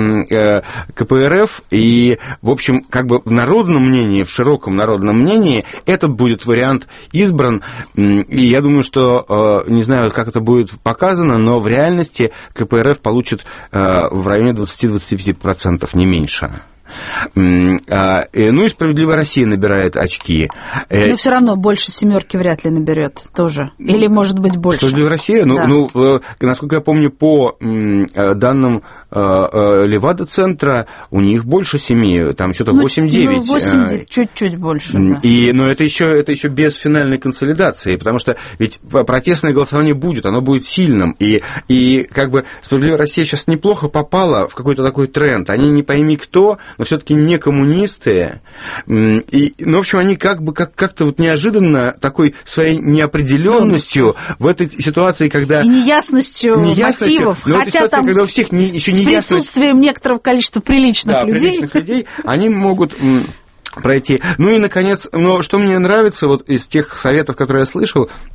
КПРФ, и, в общем, как бы в народном мнении, в широком народном мнении этот будет вариант избран, и я думаю, что, не знаю, как это будет показано, но в реальности КПРФ получит в районе 20-25%, не меньше. И «Справедливая Россия» набирает очки. Но все равно больше семерки вряд ли наберет тоже. Или, может быть, больше. «Справедливая Россия», да. Насколько я помню, по данным Левада-центра, у них больше 7, там что-то 8-9. 8, чуть-чуть больше, да. Но это еще без финальной консолидации, потому что ведь протестное голосование будет, оно будет сильным. И как бы «Справедливая Россия» сейчас неплохо попала в какой-то такой тренд. Они не пойми кто, но все-таки не коммунисты. В общем, они как-то вот неожиданно такой своей неопределенностью в этой ситуации, когда... И неясностью мотивов, хотя там когда у всех еще с присутствием некоторого количества приличных людей, они могут... пройти. И, наконец, что мне нравится вот из тех советов, которые я слышал,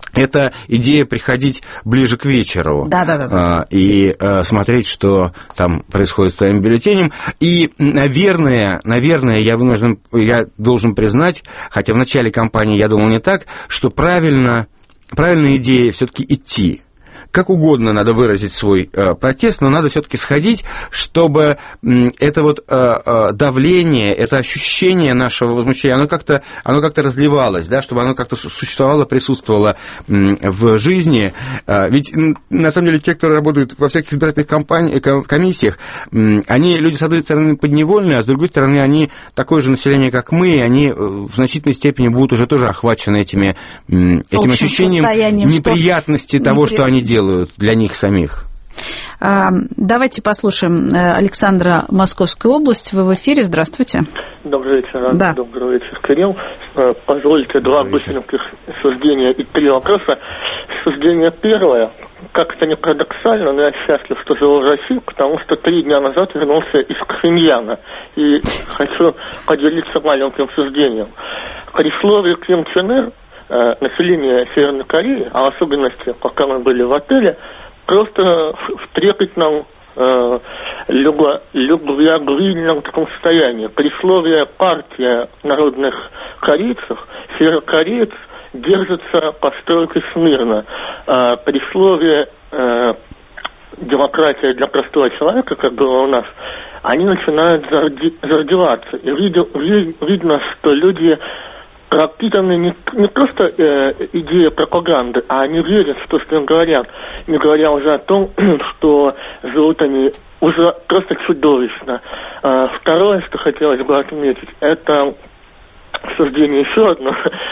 это идея приходить ближе к вечеру и смотреть, что там происходит с твоим бюллетенем. И, наверное, я должен признать, хотя в начале кампании я думал не так, что правильная идея все-таки идти. Как угодно надо выразить свой протест, но надо все-таки сходить, чтобы это вот давление, это ощущение нашего возмущения, оно как-то разливалось, да, чтобы оно как-то существовало, присутствовало в жизни. Ведь, на самом деле, те, кто работают во всяких избирательных комиссиях, они люди, с одной стороны, подневольные, а с другой стороны, они такое же население, как мы, и они в значительной степени будут уже тоже охвачены этим ощущением неприятности того, что они делают для них самих. Давайте послушаем Александра, Московская область. Вы в эфире. Здравствуйте. Добрый вечер. Да. Добрый вечер, Кирилл. Позвольте два быстреньких суждения и 3 вопроса. Суждение первое. Как-то не парадоксально, но я счастлив, что живу в России, потому что 3 дня назад вернулся из Пхеньяна. И хочу поделиться маленьким суждением. При слове Ким Чен Ир население Северной Кореи, а в особенности, пока мы были в отеле, просто в трепетном, любвеобильном таком состоянии. При слове «партия народных корейцев» северокореец держится по стройке смирно. При слове «демократия для простого человека», как было у нас, они начинают зардеваться. И видно, что люди пропитаны не просто идеей пропаганды, а они верят в то, что им говорят, не говоря уже о том, что живут они уже просто чудовищно. Второе, что хотелось бы отметить, это суждение еще одно.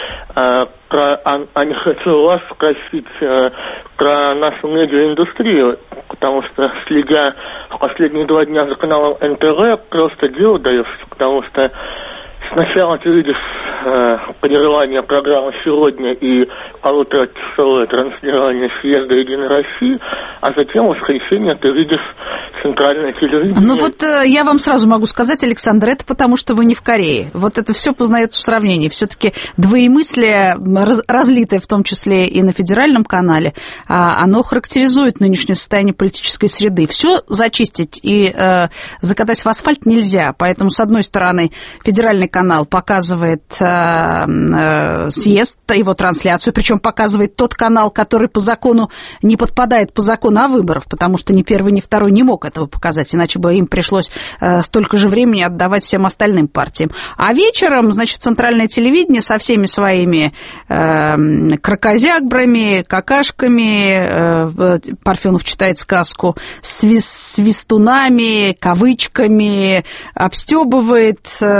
Не хочу вас спросить про нашу медиаиндустрию, потому что, следя в последние 2 дня за каналом НТВ, просто дело даешься, потому что сначала ты видишь прерывание программы «Сегодня» и 1,5-часовое транслирование съезда «Единой России», а затем в воскресенье ты видишь центральное телевидение. Ну вот я вам сразу могу сказать, Александр, это потому, что вы не в Корее. Вот это все познается в сравнении. Все-таки двоемыслие, разлитое в том числе и на федеральном канале, оно характеризует нынешнее состояние политической среды. Все зачистить и закатать в асфальт нельзя. Поэтому, с одной стороны, федеральный канал показывает съезд, его трансляцию, причем показывает тот канал, который по закону не подпадает по закону о выборах, потому что ни первый, ни второй не мог этого показать, иначе бы им пришлось столько же времени отдавать всем остальным партиям. А вечером, значит, центральное телевидение со всеми своими кракозябрами, какашками, Парфенов читает сказку, свистунами, кавычками, обстебывает,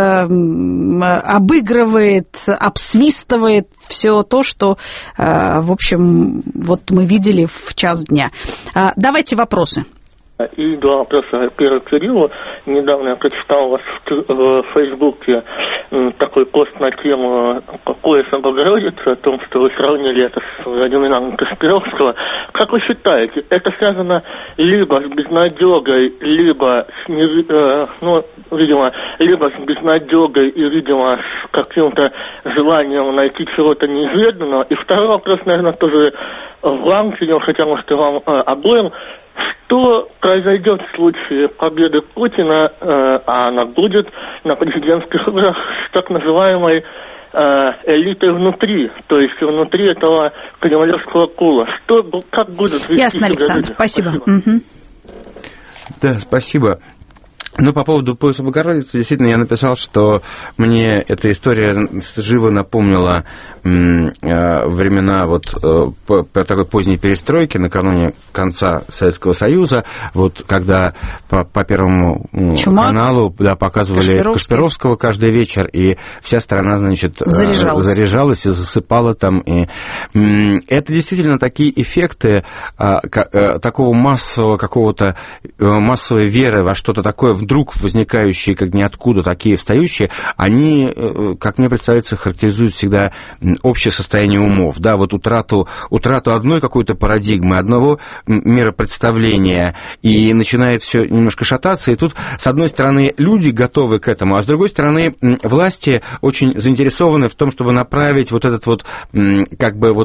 обыгрывает, обсвистывает все то, что, в общем, вот мы видели в час дня. Давайте вопросы. И 2 вопроса. Первый к Кириллу. Недавно я прочитал у вас в Фейсбуке такой пост на тему пояса Богородицы, о том, что вы сравнили это с Владимиром Кашпировского. Как вы считаете, это связано либо с безнадегой, либо с, видимо, либо с безнадегой и, видимо, с каким-то желанием найти чего-то неизведанного? И второй вопрос, наверное, тоже вам, Кирилл, хотя, может, и вам обоим. Что произойдет в случае победы Путина, а она будет на президентских выборах, с так называемой элитой внутри, то есть внутри этого кремлевского кула? Как будут вести себя? Ясно, Александр, спасибо. Спасибо. Да, спасибо. Ну, по поводу пояса Богородицы, действительно, я написал, что мне эта история живо напомнила времена вот по такой поздней перестройке, накануне конца Советского Союза, вот когда по Первому каналу показывали Кашпировского каждый вечер, и вся страна, значит, заряжалась и засыпала там. И это действительно такие эффекты такого массового какого-то, массовой веры во что-то такое вдруг возникающие, как ниоткуда, такие встающие, они, как мне представляется, характеризуют всегда общее состояние умов. Да, вот утрату одной какой-то парадигмы, одного миропредставления, и начинает все немножко шататься. И тут, с одной стороны, люди готовы к этому, а с другой стороны, власти очень заинтересованы в том, чтобы направить вот этот вот, как бы,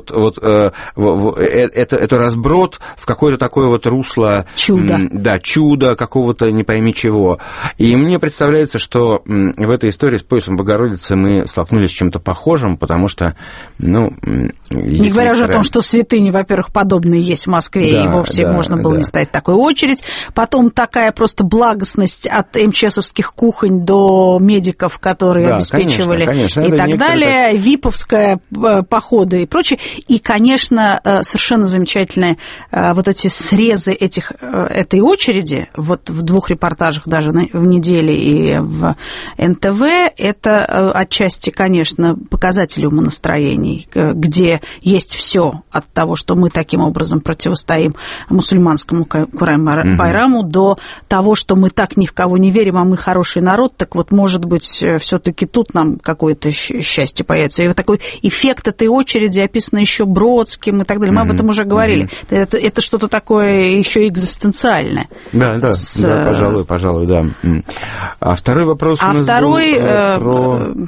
это разброд в какое-то такое вот русло... Чудо. Да, чудо какого-то не пойми чего. И мне представляется, что в этой истории с поясом Богородицы мы столкнулись с чем-то похожим, потому что, ну... Не говоря уже о том, что святыни, во-первых, подобные есть в Москве, да, и вовсе можно было не ставить такую очередь. Потом такая просто благостность от МЧСовских кухонь до медиков, которые обеспечивали, конечно, и так далее, виповская походы и прочее. И, конечно, совершенно замечательные вот эти срезы этой очереди, вот в 2 репортажах даже в неделе и в НТВ, это отчасти, конечно, показатель умонастроений, где есть все от того, что мы таким образом противостоим мусульманскому Куран-Байраму, до того, что мы так ни в кого не верим, а мы хороший народ, так вот, может быть, все-таки тут нам какое-то счастье появится. И вот такой эффект этой очереди описан еще Бродским и так далее. Мы об этом уже говорили. Это что-то такое еще экзистенциальное. Да, пожалуй, да. А второй вопрос у нас был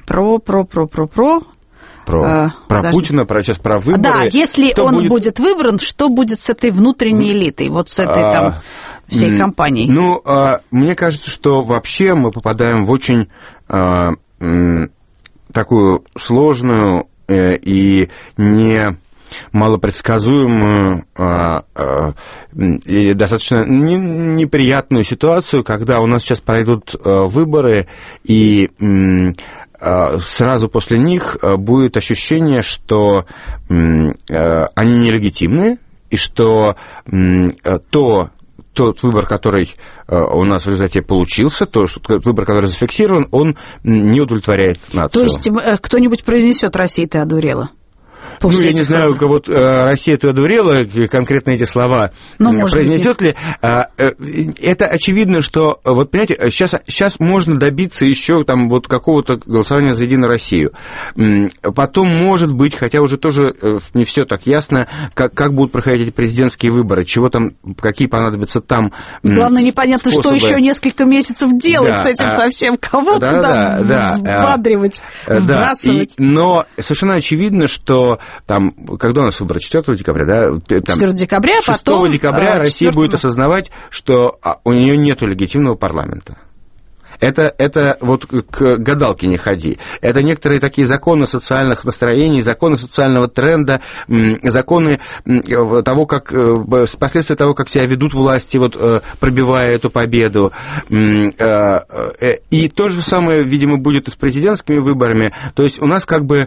про Путина, сейчас про выборы. Да, если он будет выбран, что будет с этой внутренней элитой, вот с этой там всей компанией? Ну, мне кажется, что вообще мы попадаем в очень такую сложную и не малопредсказуемую и достаточно неприятную ситуацию, когда у нас сейчас пройдут выборы, и сразу после них будет ощущение, что они нелегитимны, и что тот выбор, который у нас в результате получился, тот выбор, который зафиксирован, он не удовлетворяет нацию. То есть кто-нибудь произнесет: «Россия, ты одурела»? Я не знаю, кого Россия ты одурела, конкретно эти слова произнесет ли. Это очевидно, что, вот понимаете, сейчас можно добиться еще там вот какого-то голосования за Единую Россию. Потом, может быть, хотя уже тоже не все так ясно, как будут проходить эти президентские выборы, чего там, какие понадобятся там. Главное, непонятно, способы. Что еще несколько месяцев делать с этим совсем, кого туда взбадривать, вбрасывать. Но совершенно очевидно, что там, когда у нас выборы? 4 декабря, да? 4 декабря, 6 декабря Россия будет осознавать, что у нее нет легитимного парламента. Это вот к гадалке не ходи. Это некоторые такие законы социальных настроений, законы социального тренда, законы того, как, последствия того, как себя ведут власти, вот, пробивая эту победу. И то же самое, видимо, будет и с президентскими выборами. То есть у нас как бы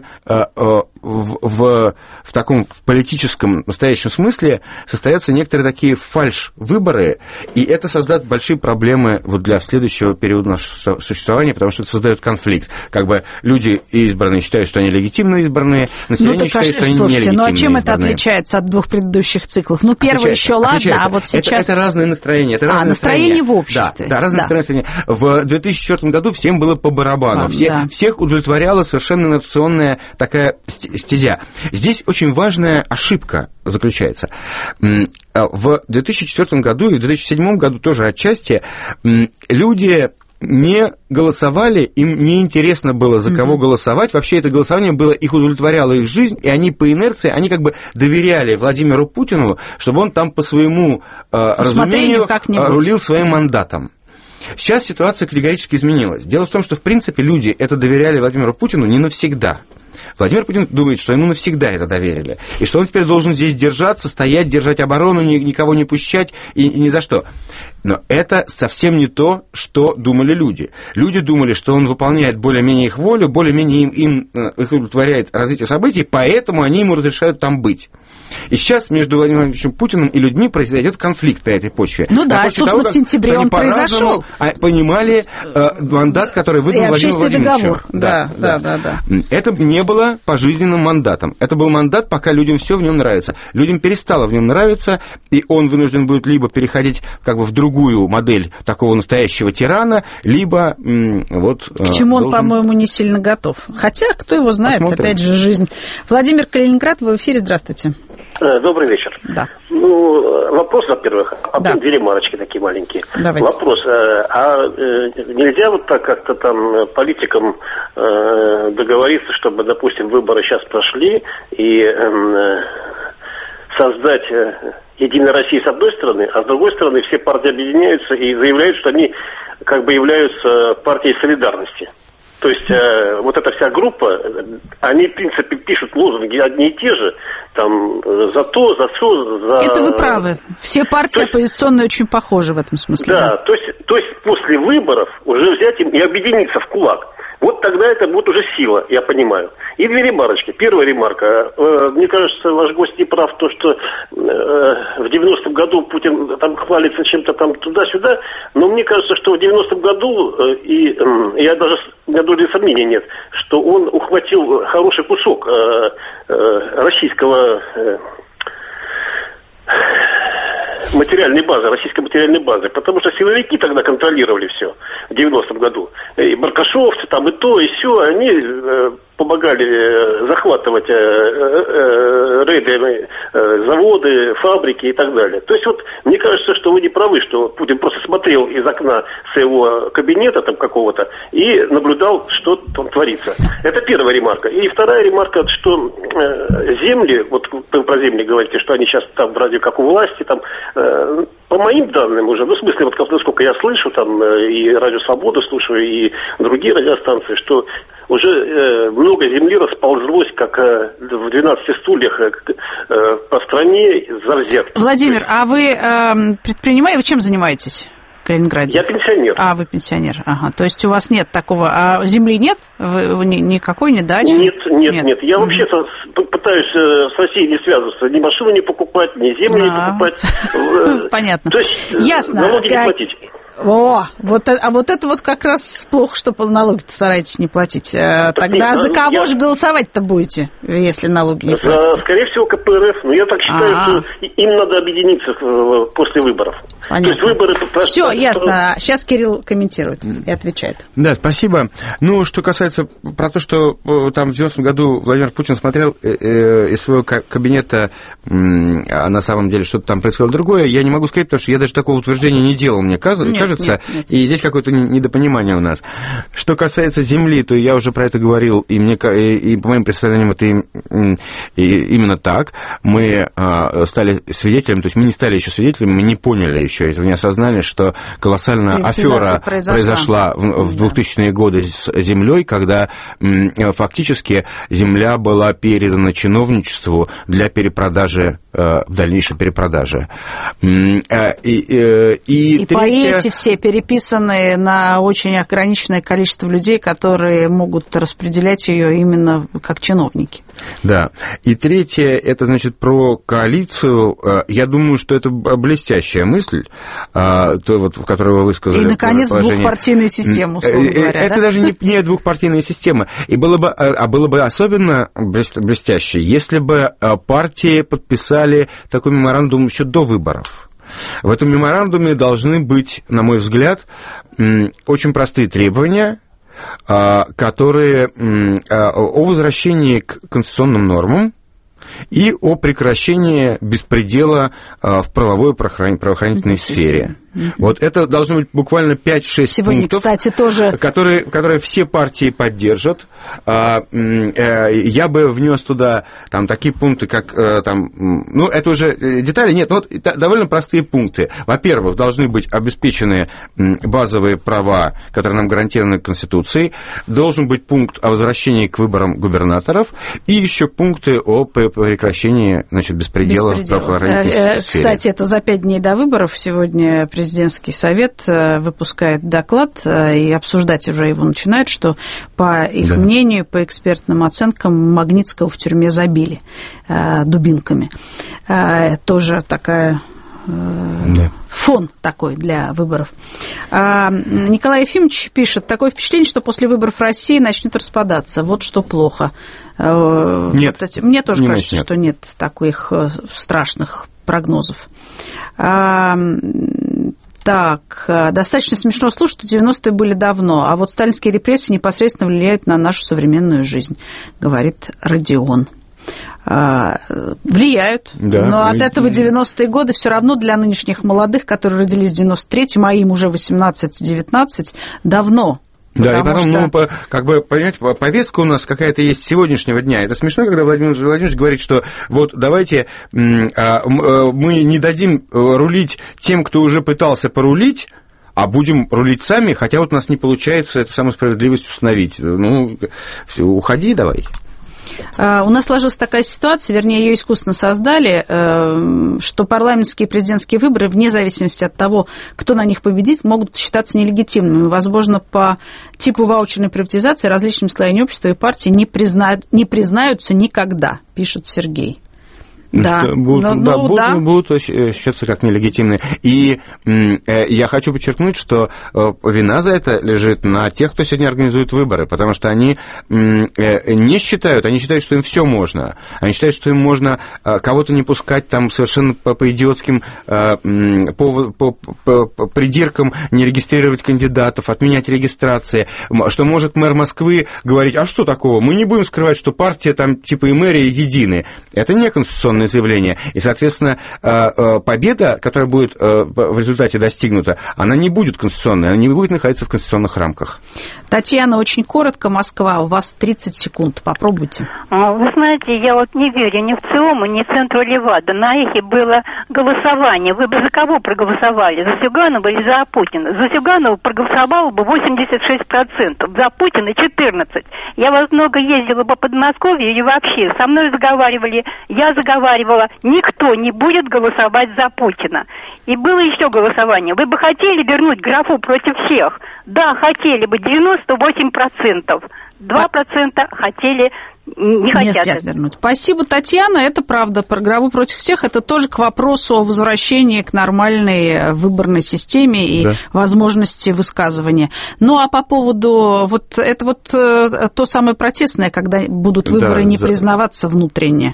в таком политическом настоящем смысле состоятся некоторые такие фальш-выборы, и это создаст большие проблемы вот для следующего периода нашего существования, потому что это создает конфликт. Как бы люди избранные считают, что они легитимно избранные, население считает, что они нелегитимно избранные. Ну а чем это отличается от 2 предыдущих циклов? Ну, первый еще ладно, а вот сейчас... Это разные настроения. Это разные настроения в обществе. Да, разные настроения. В 2004 году всем было по барабану. Всех удовлетворяла совершенно инновационная такая стезя. Здесь очень важная ошибка заключается. В 2004 году и в 2007 году тоже отчасти люди не голосовали, им не интересно было, за кого голосовать. Вообще это голосование было, их удовлетворяло их жизнь, и они по инерции, они как бы доверяли Владимиру Путину, чтобы он там по своему разумению рулил своим мандатом. Сейчас ситуация категорически изменилась. Дело в том, что, в принципе, люди это доверяли Владимиру Путину не навсегда. Владимир Путин думает, что ему навсегда это доверили, и что он теперь должен здесь держаться, стоять, держать оборону, никого не пущать и ни за что. Но это совсем не то, что думали люди. Люди думали, что он выполняет более-менее их волю, более-менее их удовлетворяет развитие событий, поэтому они ему разрешают там быть. И сейчас между Владимиром Владимировичем Путиным и людьми произойдет конфликт на этой почве. Ну да, собственно, в сентябре он произошел. Понимали мандат, который выдал Владимир Владимирович. Договор. Да. Это не было пожизненным мандатом. Это был мандат, пока людям все в нем нравится. Людям перестало в нем нравиться, и он вынужден будет либо переходить как бы в другую модель такого настоящего тирана, либо к чему он, по-моему, не сильно готов. Хотя, кто его знает, опять же, жизнь. Владимир, Калининград, вы в эфире, здравствуйте. Добрый вечер. Да. Вопрос, во-первых, а потом две ремарочки такие маленькие. Давайте. Вопрос, нельзя вот так как-то там политикам договориться, чтобы, допустим, выборы сейчас прошли и создать Единая Россия с одной стороны, а с другой стороны все партии объединяются и заявляют, что они как бы являются партией солидарности. То есть вот эта вся группа, они, в принципе, пишут лозунги одни и те же, там, за то, за все, за... Это вы правы. Все партии оппозиционные очень похожи в этом смысле. Да, то есть после выборов уже взять и объединиться в кулак. Вот тогда это будет уже сила, я понимаю. И две ремарочки. Первая ремарка. Мне кажется, ваш гость не прав, то, что в 90-м году Путин там хвалится чем-то там туда-сюда, но мне кажется, что в 90-м году, и я даже, у меня доли сомнений нет, что он ухватил хороший кусок российского... материальной базы, российской материальной базы, потому что силовики тогда контролировали все в 90-м году. И баркашовцы, там и то, и все, они помогали захватывать рейды, заводы, фабрики и так далее. То есть вот мне кажется, что вы не правы, что Путин просто смотрел из окна своего кабинета там какого-то и наблюдал, что там творится. Это первая ремарка. И вторая ремарка, что земли, вот вы про земли говорите, что они сейчас там вроде как у власти, там, по моим данным уже, ну в смысле, вот насколько я слышу, там и Радио Свободу слушаю, и другие радиостанции, что уже много земли расползлось, как в 12 стульях по стране за взятки. Владимир, а вы предпринимаете, вы чем занимаетесь в Калининграде? Я пенсионер. Вы пенсионер, ага. То есть у вас нет такого, а земли нет? Вы никакой, ни дачи? Нет. Я вообще пытаюсь с Россией не связываться, ни машину не покупать, ни землю не покупать. Понятно. То есть ясно. налоги не платить. Вот это вот как раз плохо, что налоги-то стараетесь не платить. Тогда за кого же голосовать-то будете, если налоги не платите? Скорее всего, КПРФ. Но я так считаю, что им надо объединиться после выборов. Понятно. То есть выборы... Все, ясно. Сейчас Кирилл комментирует и отвечает. Да, спасибо. Ну, что касается про то, что там в 90-м году Владимир Путин смотрел из своего кабинета, а на самом деле что-то там происходило другое, я не могу сказать, потому что я даже такого утверждения не делал, мне кажется. Нет. И здесь какое-то недопонимание у нас. Что касается земли, то я уже про это говорил, и по моим представлениям это именно так. Мы стали свидетелями, то есть мы не стали еще свидетелями, мы не поняли еще, этого не осознали, что колоссальная афера произошла в 2000-е годы с землей, когда фактически земля была передана чиновничеству для перепродажи, дальнейшей перепродажи. И третье... все переписаны на очень ограниченное количество людей, которые могут распределять ее именно как чиновники. Да. И третье, это, значит, про коалицию. Я думаю, что это блестящая мысль, в которую вы высказали. И, наконец, двухпартийная система, условно говоря. Это даже не двухпартийная система. И было бы особенно блестяще, если бы партии подписали такой меморандум еще до выборов. В этом меморандуме должны быть, на мой взгляд, очень простые требования, которые о возвращении к конституционным нормам и о прекращении беспредела в правовой правоохранительной сфере. Вот это должно быть буквально 5-6 сегодня, пунктов, кстати, тоже... которые все партии поддержат. Я бы внес туда там такие пункты, как там, ну, это уже детали, нет, вот довольно простые пункты. Во-первых, должны быть обеспечены базовые права, которые нам гарантированы Конституцией, должен быть пункт о возвращении к выборам губернаторов и еще пункты о прекращении, значит, беспредела в правоохранительной сфере. Кстати, это за 5 дней до выборов сегодня президент президентский совет выпускает доклад, и обсуждать уже его начинают, что, по их мнению, по экспертным оценкам, Магнитского в тюрьме забили дубинками. Тоже такая... фон такой для выборов. Николай Ефимович пишет: такое впечатление, что после выборов Россия начнет распадаться. Вот что плохо. Нет. Мне тоже кажется, что нет таких страшных прогнозов. Так, достаточно смешно слушать, что 90-е были давно, а вот сталинские репрессии непосредственно влияют на нашу современную жизнь, говорит Родион. Влияют, но от этого 90-е годы все равно для нынешних молодых, которые родились в 93-м, а им уже 18-19, давно. Да, и потом, понимаете, повестка у нас какая-то есть с сегодняшнего дня. Это смешно, когда Владимир Владимирович говорит, что вот давайте мы не дадим рулить тем, кто уже пытался порулить, а будем рулить сами, хотя вот у нас не получается эту самую справедливость установить. Ну, все, уходи давай. У нас сложилась такая ситуация, вернее, ее искусственно создали, что парламентские и президентские выборы, вне зависимости от того, кто на них победит, могут считаться нелегитимными. Возможно, по типу ваучерной приватизации различными слоями общества и партии не признаются никогда, пишет Сергей. Будут считаться как нелегитимные. И я хочу подчеркнуть, что вина за это лежит на тех, кто сегодня организует выборы, потому что они не считают, они считают, что им все можно. Они считают, что им можно кого-то не пускать там совершенно по идиотским придиркам, не регистрировать кандидатов, отменять регистрации, что может мэр Москвы говорить: а что такого, мы не будем скрывать, что партия там типа и мэрия едины. Это не конституционное заявление. И, соответственно, победа, которая будет в результате достигнута, она не будет конституционной, она не будет находиться в конституционных рамках. Татьяна, очень коротко, Москва, у вас 30 секунд, попробуйте. Вы знаете, я вот не верю ни в ЦИОМу, ни в Центру Левада. На эхе было голосование. Вы бы за кого проголосовали? За Зюганова или за Путина? За Зюганова проголосовало бы 86%, за Путина 14%. Я вот много ездила по Подмосковью и вообще со мной разговаривали, я заговаривала, никто не будет голосовать за Путина. И было еще голосование. Вы бы хотели вернуть графу против всех? Да, хотели бы, 98%. 2% хотели, не хотят вернуть. Спасибо, Татьяна. Это правда. Про графу против всех это тоже к вопросу о возвращении к нормальной выборной системе и возможности высказывания. Ну, а по поводу вот это вот то самое протестное, когда будут выборы не признаваться внутренне.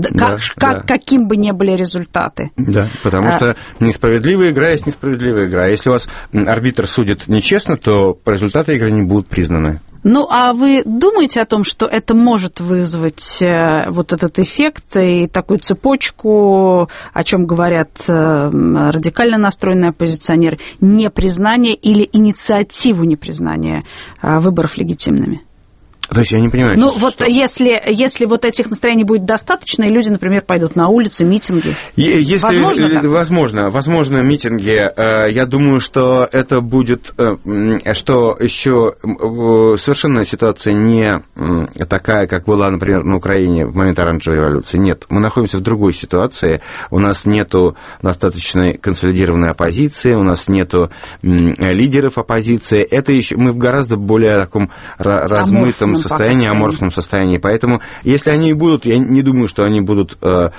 Каким бы ни были результаты. Да, потому что несправедливая игра есть несправедливая игра. Если у вас арбитр судит нечестно, то результаты игры не будут признаны. Ну, а вы думаете о том, что это может вызвать вот этот эффект и такую цепочку, о чем говорят радикально настроенные оппозиционеры, непризнание или инициативу непризнания выборов легитимными? То есть я не понимаю. Ну, вот если вот этих настроений будет достаточно, и люди, например, пойдут на улицы, митинги, возможно, митинги. Я думаю, что это будет, что еще совершенно ситуация не такая, как была, например, на Украине в момент оранжевой революции. Нет, мы находимся в другой ситуации. У нас нету достаточной консолидированной оппозиции, у нас нету лидеров оппозиции. Это еще мы в гораздо более таком размытом состоянии, аморфном состоянии. Поэтому, если они и будут, я не думаю, что они будут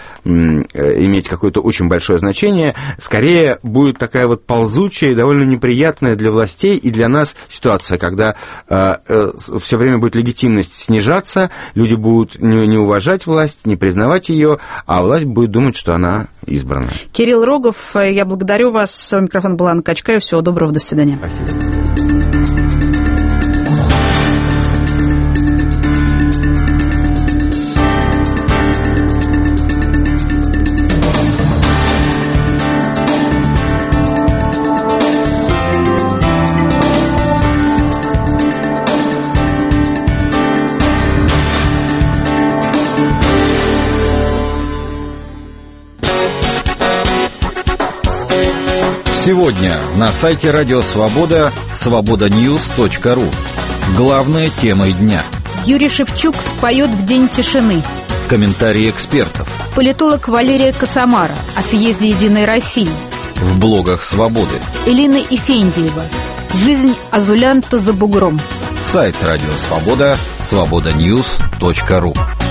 иметь какое-то очень большое значение. Скорее, будет такая вот ползучая и довольно неприятная для властей и для нас ситуация, когда все время будет легитимность снижаться, люди будут не уважать власть, не признавать ее, а власть будет думать, что она избрана. Кирилл Рогов, я благодарю вас. У микрофона была Анна Качкаева. Всего доброго, до свидания. Спасибо. Сегодня на сайте Радио Свобода свободаньюс.ру. Главная тема дня. Юрий Шевчук споет в День тишины. Комментарии экспертов. Политолог Валерия Косомара о съезде «Единой России». в блогах «Свободы». Элина Ифендиева. Жизнь азулянта за бугром. Сайт Радио Свобода, свободаньюз.ру.